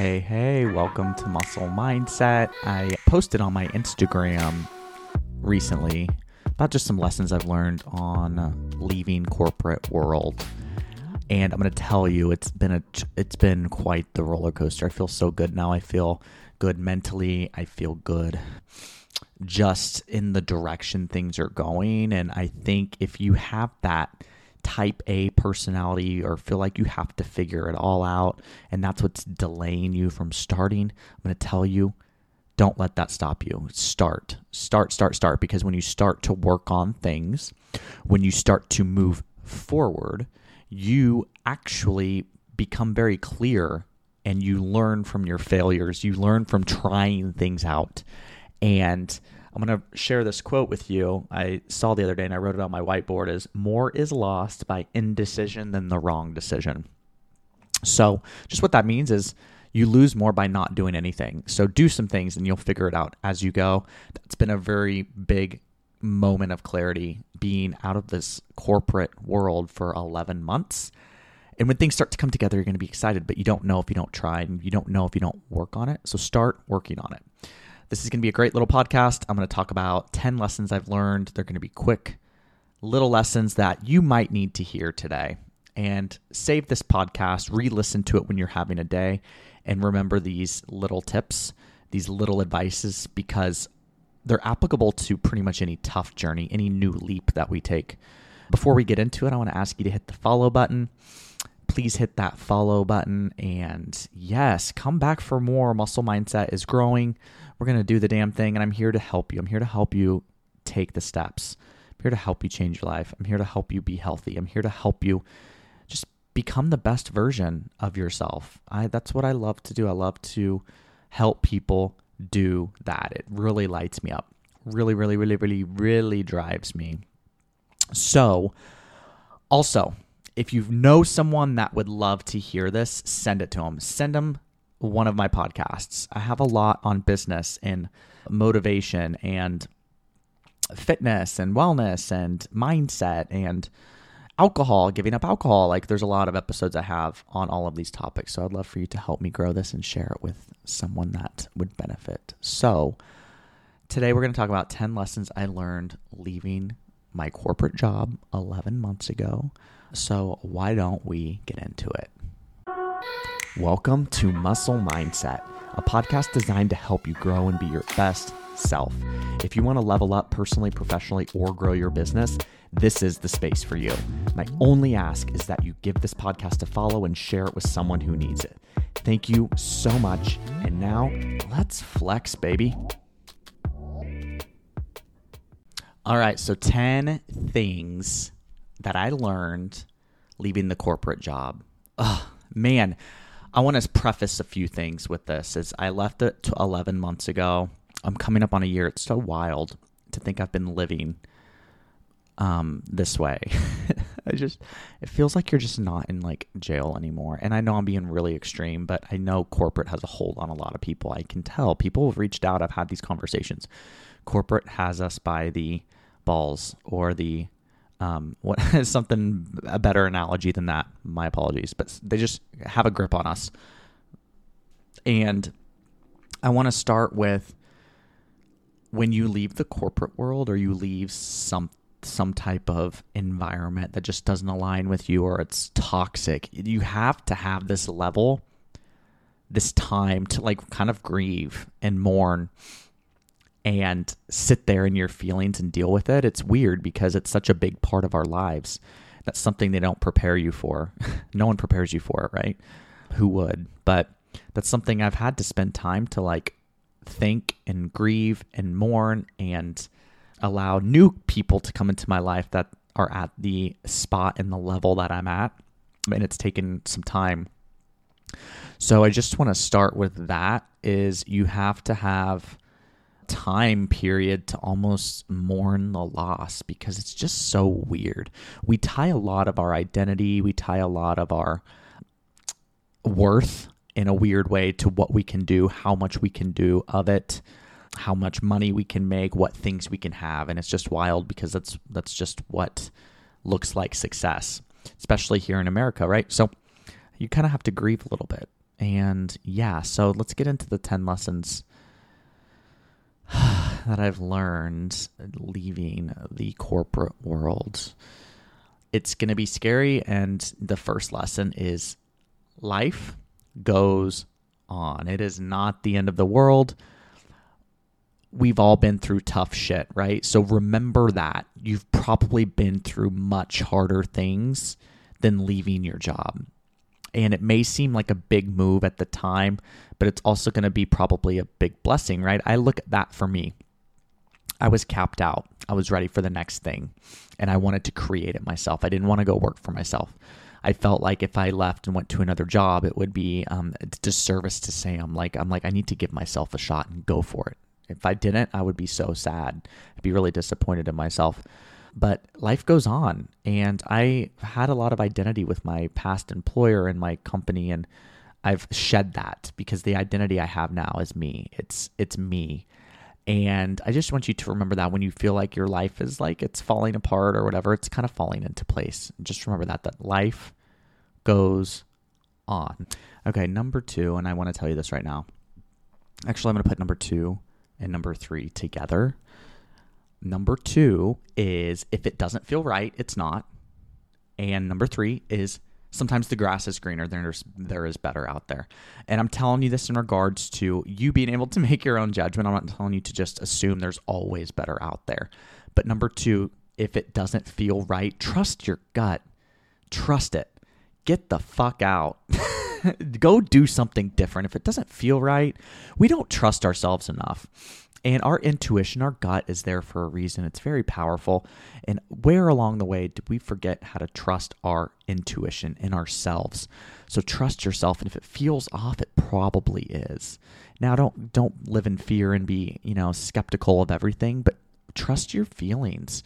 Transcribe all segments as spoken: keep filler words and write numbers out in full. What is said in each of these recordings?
Hey, hey, welcome to Muscle Mindset. I posted on my Instagram recently about just some lessons I've learned on leaving corporate world. And I'm going to tell you, it's been a, it's been quite the roller coaster. I feel so good now. I feel good mentally. I feel good just in the direction things are going. And I think if you have that type A personality or feel like you have to figure it all out and that's what's delaying you from starting, I'm going to tell you, don't let that stop you. Start, start, start, start. Because when you start to work on things, when you start to move forward, you actually become very clear and you learn from your failures. You learn from trying things out. And I'm going to share this quote with you. I saw the other day and I wrote it on my whiteboard is more is lost by indecision than the wrong decision. So just what that means is you lose more by not doing anything. So do some things and you'll figure it out as you go. That's been a very big moment of clarity being out of this corporate world for eleven months. And when things start to come together, you're going to be excited, but you don't know if you don't try and you don't know if you don't work on it. So start working on it. This is going to be a great little podcast. I'm going to talk about ten lessons I've learned. They're going to be quick little lessons that you might need to hear today. And save this podcast, re-listen to it when you're having a day, and remember these little tips, these little advices, because they're applicable to pretty much any tough journey, any new leap that we take. Before we get into it, I want to ask you to hit the follow button. Please hit that follow button. And yes, come back for more. Muscle Mindset is growing. We're going to do the damn thing. And I'm here to help you. I'm here to help you take the steps. I'm here to help you change your life. I'm here to help you be healthy. I'm here to help you just become the best version of yourself. I, that's what I love to do. I love to help people do that. It really lights me up. Really, really, really, really, really drives me. So also, if you know someone that would love to hear this, send it to them. Send them one of my podcasts. I have a lot on business and motivation and fitness and wellness and mindset and alcohol, giving up alcohol. Like there's a lot of episodes I have on all of these topics. So I'd love for you to help me grow this and share it with someone that would benefit. So today we're going to talk about ten lessons I learned leaving my corporate job eleven months ago. So why don't we get into it? Welcome to Muscle Mindset, a podcast designed to help you grow and be your best self. If you want to level up personally, professionally, or grow your business, this is the space for you. My only ask is that you give this podcast a follow and share it with someone who needs it. Thank you so much. And now let's flex, baby. All right, so ten things that I learned leaving the corporate job. Oh, man, I want to preface a few things with this. As I left it eleven months ago, I'm coming up on a year. It's so wild to think I've been living um, this way. I just, it feels like you're just not in like jail anymore. And I know I'm being really extreme, but I know corporate has a hold on a lot of people. I can tell people have reached out. I've had these conversations. Corporate has us by the balls or the Um, what is something, a better analogy than that? My apologies, but they just have a grip on us. And I want to start with when you leave the corporate world or you leave some some type of environment that just doesn't align with you or it's toxic, you have to have this level, this time to like kind of grieve and mourn and sit there in your feelings and deal with it. It's weird because it's such a big part of our lives. That's something they don't prepare you for. No one prepares you for it, right? Who would? But that's something I've had to spend time to like think and grieve and mourn and allow new people to come into my life that are at the spot and the level that I'm at. And it's taken some time. So I just want to start with that is you have to have time period to almost mourn the loss because it's just so weird. We tie a lot of our identity, we tie a lot of our worth in a weird way to what we can do, how much we can do of it, how much money we can make, what things we can have. And it's just wild because that's that's just what looks like success, especially here in America, right? So you kind of have to grieve a little bit And yeah, so let's get into the ten lessons that I've learned leaving the corporate world. It's going to be scary, and the first lesson is life goes on. It is not the end of the world. We've all been through tough shit, right? So remember that. You've probably been through much harder things than leaving your job. And it may seem like a big move at the time, but it's also going to be probably a big blessing, right? I look at that for me. I was capped out. I was ready for the next thing, and I wanted to create it myself. I didn't want to go work for myself. I felt like if I left and went to another job, it would be um, a disservice to Sam. Like I'm like I need to give myself a shot and go for it. If I didn't, I would be so sad. I'd be really disappointed in myself. But life goes on, and I had a lot of identity with my past employer and my company, and I've shed that because the identity I have now is me. It's it's me. And I just want you to remember that when you feel like your life is like it's falling apart or whatever, it's kind of falling into place. Just remember that, that life goes on. Okay, number two, and I want to tell you this right now. Actually, I'm going to put number two and number three together. Number two is if it doesn't feel right, it's not. And number three is sometimes the grass is greener. There's, there is better out there. And I'm telling you this in regards to you being able to make your own judgment. I'm not telling you to just assume there's always better out there. But number two, if it doesn't feel right, trust your gut. Trust it. Get the fuck out. Go do something different. If it doesn't feel right, we don't trust ourselves enough. And our intuition, our gut is there for a reason. It's very powerful. And where along the way did we forget how to trust our intuition in ourselves? So trust yourself. And if it feels off, it probably is. Now, don't don't live in fear and be, you know, skeptical of everything, but trust your feelings.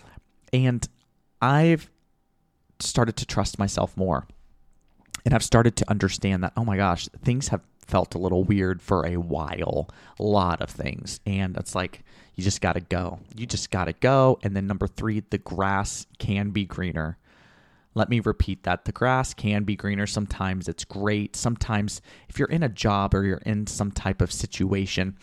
And I've started to trust myself more. And I've started to understand that, oh my gosh, things have felt a little weird for a while, a lot of things. And it's like, you just got to go. You just got to go. And then number three, the grass can be greener. Let me repeat that. The grass can be greener. Sometimes it's great. Sometimes if you're in a job or you're in some type of situation,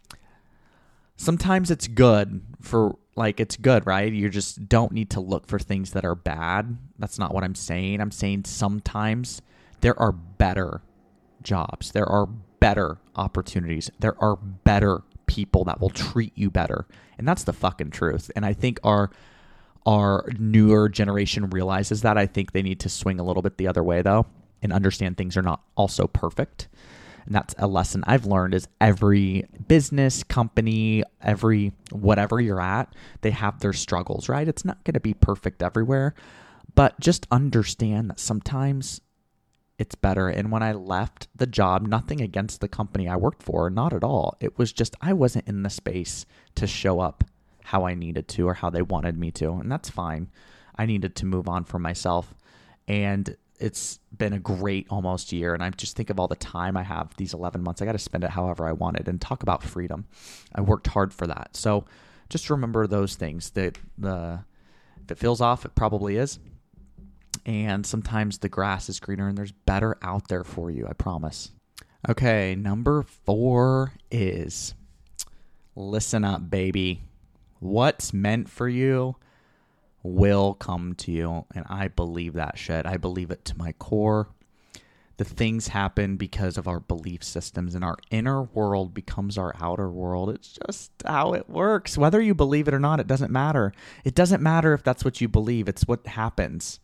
sometimes it's good for like, it's good, right? You just don't need to look for things that are bad. That's not what I'm saying. I'm saying sometimes there are better jobs. There are better opportunities. There are better people that will treat you better. And that's the fucking truth. And I think our our newer generation realizes that. I think they need to swing a little bit the other way though and understand things are not also perfect. And that's a lesson I've learned is every business, company, every whatever you're at, they have their struggles, right? It's not going to be perfect everywhere, but just understand that sometimes it's better. And when I left the job, nothing against the company I worked for, not at all. It was just I wasn't in the space to show up how I needed to or how they wanted me to. And that's fine. I needed to move on for myself. And it's been a great almost year. And I just think of all the time I have these eleven months. I got to spend it however I wanted and talk about freedom. I worked hard for that. So just remember those things that the, if it feels off, it probably is. And sometimes the grass is greener and there's better out there for you. I promise. Okay. Number four is listen up, baby. What's meant for you will come to you. And I believe that shit. I believe it to my core. The things happen because of our belief systems, and our inner world becomes our outer world. It's just how it works. Whether you believe it or not, it doesn't matter. It doesn't matter if that's what you believe. It's what happens.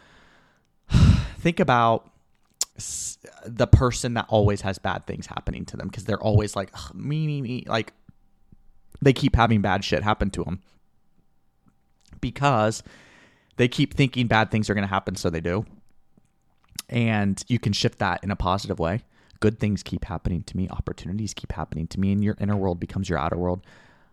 Think about the person that always has bad things happening to them because they're always like, me, me, me. Like, they keep having bad shit happen to them because they keep thinking bad things are going to happen, so they do. And you can shift that in a positive way. Good things keep happening to me. Opportunities keep happening to me. And your inner world becomes your outer world.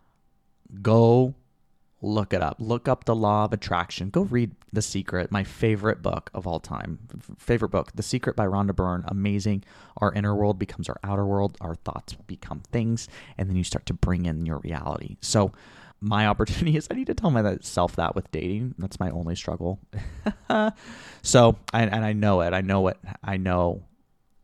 Go look it up. Look up the law of attraction. Go read The Secret, my favorite book of all time. F- favorite book, The Secret by Rhonda Byrne. Amazing. Our inner world becomes our outer world. Our thoughts become things. And then you start to bring in your reality. So my opportunity is I need to tell myself that with dating. That's my only struggle. So, I, and I know it. I know it. I know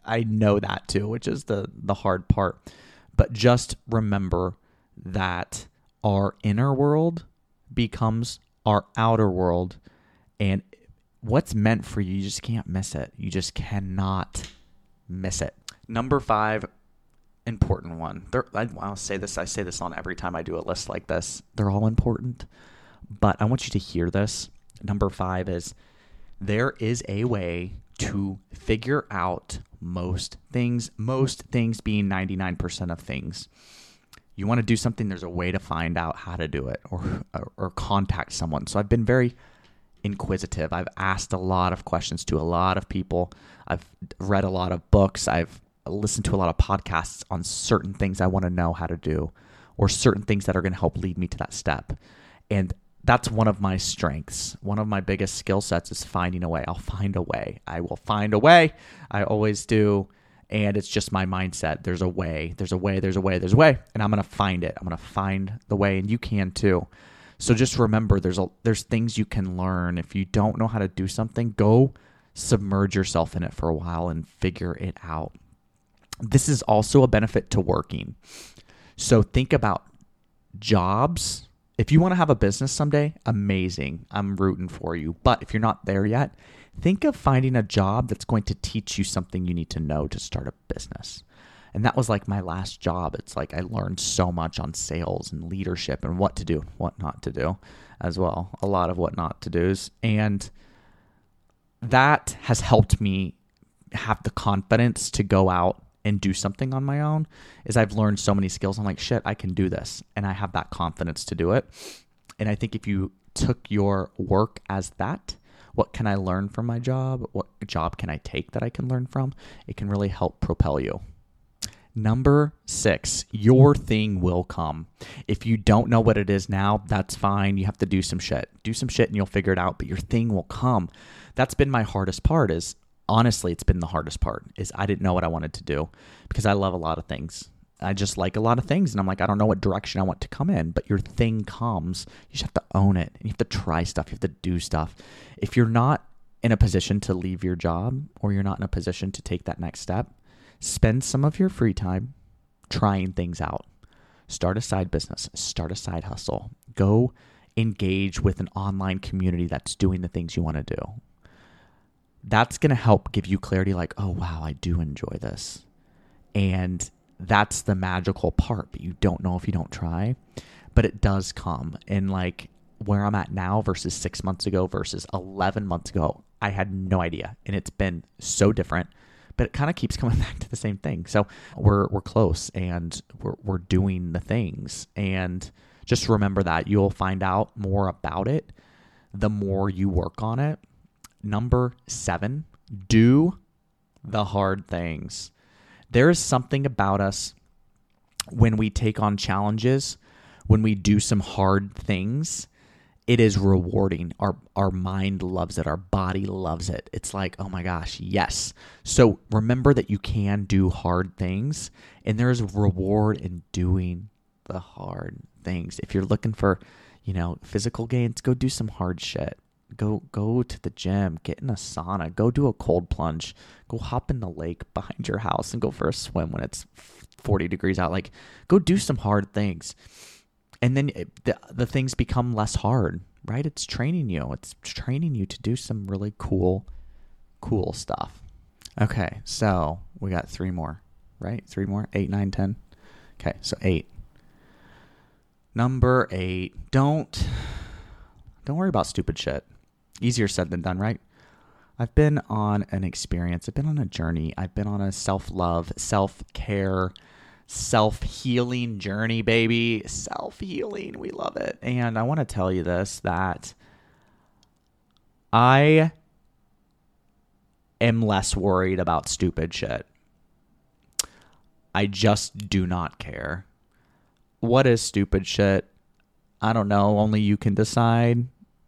I know that too, which is the, the hard part. But just remember that our inner world becomes our outer world, and what's meant for you, you just can't miss it. You just cannot miss it. Number five, important one. They're, I, I'll say this. I say this on every time I do a list like this. They're all important, but I want you to hear this. Number five is there is a way to figure out most things, most things being ninety-nine percent of things. You want to do something, there's a way to find out how to do it or, or, or contact someone. So I've been very inquisitive. I've asked a lot of questions to a lot of people. I've read a lot of books. I've listened to a lot of podcasts on certain things I want to know how to do or certain things that are going to help lead me to that step. And that's one of my strengths. One of my biggest skill sets is finding a way. I'll find a way. I will find a way. I always do. And it's just my mindset. There's a way, there's a way, there's a way, there's a way. And I'm going to find it. I'm going to find the way, and you can too. So just remember, there's a, there's things you can learn. If you don't know how to do something, go submerge yourself in it for a while and figure it out. This is also a benefit to working. So think about jobs. If you want to have a business someday, amazing. I'm rooting for you. But if you're not there yet, think of finding a job that's going to teach you something you need to know to start a business. And that was like my last job. It's like I learned so much on sales and leadership and what to do, what not to do as well. A lot of what not to do's. And that has helped me have the confidence to go out and do something on my own. Is I've learned so many skills. I'm like, shit, I can do this. And I have that confidence to do it. And I think if you took your work as that, what can I learn from my job? What job can I take that I can learn from? It can really help propel you. Number six, your thing will come. If you don't know what it is now, that's fine. You have to do some shit. Do some shit and you'll figure it out, but your thing will come. That's been my hardest part is, honestly, it's been the hardest part is I didn't know what I wanted to do because I love a lot of things. I just like a lot of things. And I'm like, I don't know what direction I want to come in, but your thing comes. You just have to own it. And you have to try stuff. You have to do stuff. If you're not in a position to leave your job or you're not in a position to take that next step, spend some of your free time trying things out. Start a side business. Start a side hustle. Go engage with an online community that's doing the things you want to do. That's going to help give you clarity like, oh, wow, I do enjoy this. And that's the magical part, but you don't know if you don't try, but it does come. And like where I'm at now versus six months ago versus eleven months ago, I had no idea. And it's been so different, but it kind of keeps coming back to the same thing. So we're, we're close and we're, we're doing the things. And just remember that you'll find out more about it the more you work on it. Number seven, do the hard things. There is something about us when we take on challenges, when we do some hard things, it is rewarding. Our our mind loves it. Our body loves it. It's like, oh my gosh, yes. So remember that you can do hard things, and there is reward in doing the hard things. If you're looking for, you know, physical gains, go do some hard shit. Go go to the gym, get in a sauna, go do a cold plunge, go hop in the lake behind your house and go for a swim when it's forty degrees out. Like, go do some hard things. And then it, the, the things become less hard, right? It's training you. It's training you to do some really cool, cool stuff. Okay, so we got three more, right? Three more, eight, nine, ten. Okay, so eight. Number eight, don't, don't worry about stupid shit. Easier said than done, right? I've been on an experience. I've been on a journey. I've been on a self-love, self-care, self-healing journey, baby. Self-healing. We love it. And I want to tell you this, that I am less worried about stupid shit. I just do not care. What is stupid shit? I don't know. Only you can decide.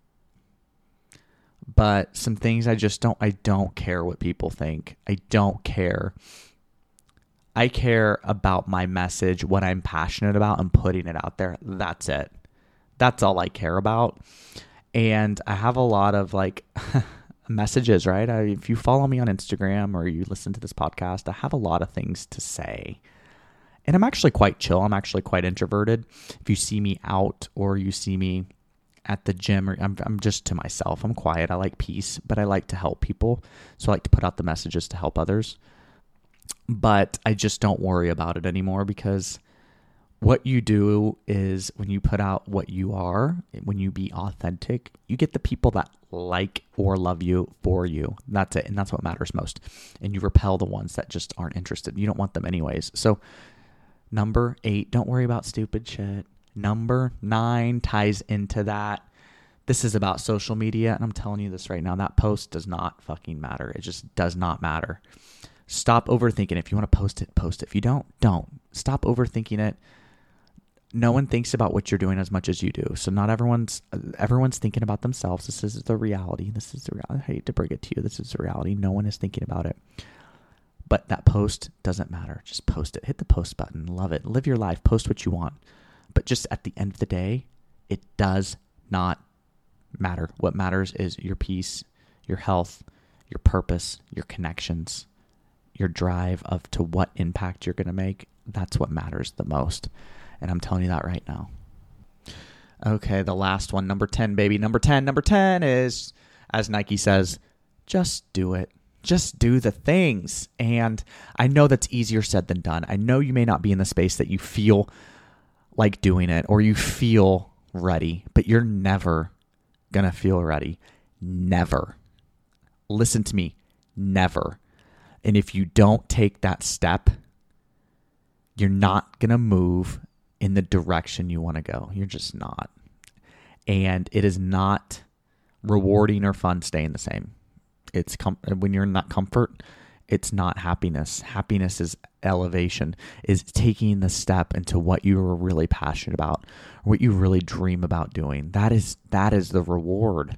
But some things I just don't, I don't care what people think. I don't care. I care about my message, what I'm passionate about, and putting it out there. That's it. That's all I care about. And I have a lot of like, messages, right? I, if you follow me on Instagram or you listen to this podcast, I have a lot of things to say. And I'm actually quite chill. I'm actually quite introverted. If you see me out or you see me at the gym, or I'm, I'm just to myself. I'm quiet. I like peace, but I like to help people. So I like to put out the messages to help others. But I just don't worry about it anymore, because what you do is when you put out what you are, when you be authentic, you get the people that like or love you for you. That's it. And that's what matters most. And you repel the ones that just aren't interested. You don't want them anyways. So number eight, don't worry about stupid shit. Number nine ties into that. This is about social media. And I'm telling you this right now, that post does not fucking matter. It just does not matter. Stop overthinking. If you want to post it, post it. If you don't, don't. Stop overthinking it. No one thinks about what you're doing as much as you do. So not everyone's everyone's thinking about themselves. This is the reality. This is the reality. I hate to bring it to you. This is the reality. No one is thinking about it. But that post doesn't matter. Just post it. Hit the post button. Love it. Live your life. Post what you want. But just at the end of the day, it does not matter. What matters is your peace, your health, your purpose, your connections, your drive of to what impact you're going to make. That's what matters the most. And I'm telling you that right now. Okay, the last one, number ten, baby. Number ten. Number ten is, as Nike says, just do it. Just do the things. And I know that's easier said than done. I know you may not be in the space that you feel like doing it or you feel ready, but you're never going to feel ready. Never. Listen to me. Never. And if you don't take that step, you're not going to move in the direction you want to go. You're just not. And it is not rewarding or fun staying the same. It's com- when you're in that comfort, it's not happiness. Happiness is elevation, is taking the step into what you are really passionate about, what you really dream about doing. That is that is the reward.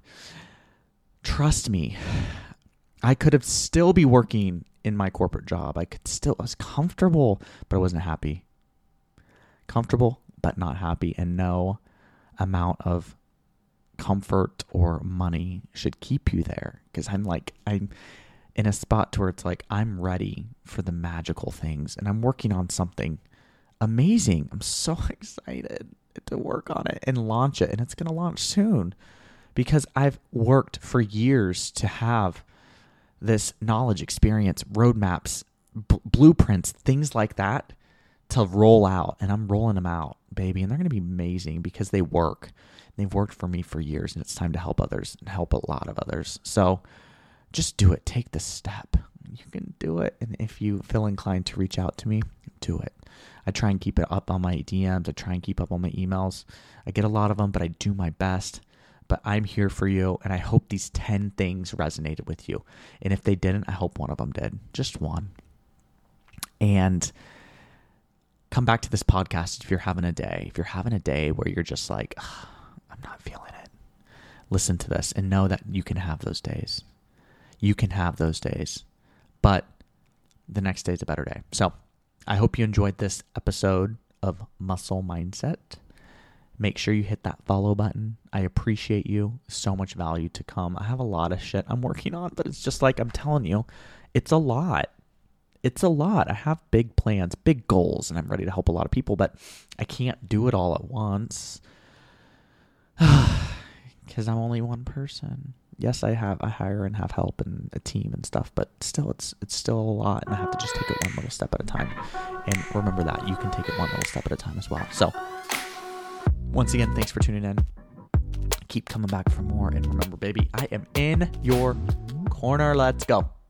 Trust me, I could have still be working in my corporate job. I could still, I was comfortable, but I wasn't happy. Comfortable, but not happy. And no amount of comfort or money should keep you there. Because I'm like, I'm in a spot where it's like, I'm ready for the magical things. And I'm working on something amazing. I'm so excited to work on it and launch it. And it's going to launch soon. Because I've worked for years to have this knowledge, experience, roadmaps, b- blueprints, things like that to roll out. And I'm rolling them out, baby. And they're going to be amazing because they work. They've worked for me for years, and it's time to help others and help a lot of others. So just do it. Take the step. You can do it. And if you feel inclined to reach out to me, do it. I try and keep it up on my D Ms. I try and keep up on my emails. I get a lot of them, but I do my best. But I'm here for you, and I hope these ten things resonated with you. And if they didn't, I hope one of them did. Just one. And come back to this podcast if you're having a day. If you're having a day where you're just like, I'm not feeling it. Listen to this and know that you can have those days. You can have those days. But the next day is a better day. So I hope you enjoyed this episode of Muscle Mindset. Make sure you hit that follow button. I appreciate you. So much value to come. I have a lot of shit I'm working on, but it's just like I'm telling you, it's a lot. It's a lot. I have big plans, big goals, and I'm ready to help a lot of people, but I can't do it all at once because I'm only one person. Yes, I have I hire and have help and a team and stuff, but still, it's it's still a lot, and I have to just take it one little step at a time. And remember that you can take it one little step at a time as well. So once again, thanks for tuning in. Keep coming back for more. And remember, baby, I am in your corner. Let's go.